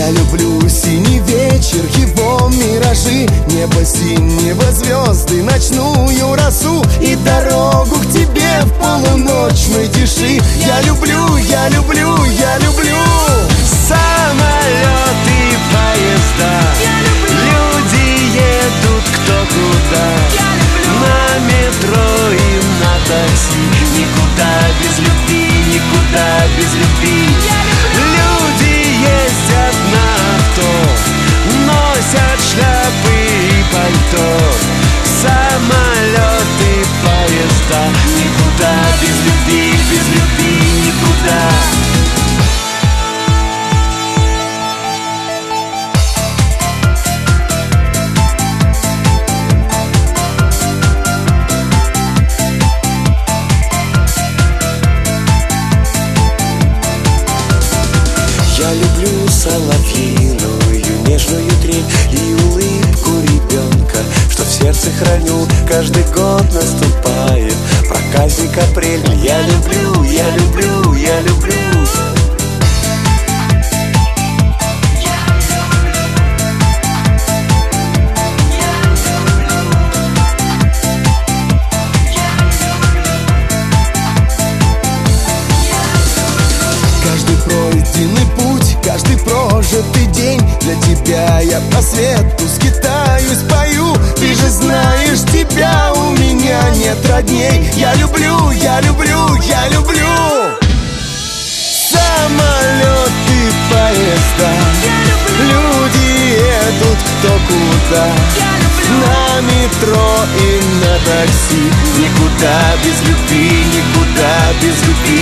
Я люблю синий вечер, его миражи, небо синее, небо звезды, ночную росу и дорогу к тебе в полуночной тиши. Я люблю, я люблю, я люблю самолеты, поезда. Люди едут кто куда, на метро и на такси. Никуда без любви, никуда без любви. Люди ездят на авто, носят шляпы и пальто. Самолеты, поезда. Никуда без любви, без любви никуда. Я люблю соловьиную нежную трель и улыбку ребенка, что в сердце храню, каждый год наступает проказник апрель. Я люблю, я люблю, я люблю. Каждый пройденный путь, каждый прожитый день для тебя я по свету скитаюсь, пою. Ты же знаешь, тебя у меня нет родней. Я люблю, я люблю, я люблю самолеты, поезда. Люди едут кто куда, на метро и на такси. Никуда без любви, никуда без любви.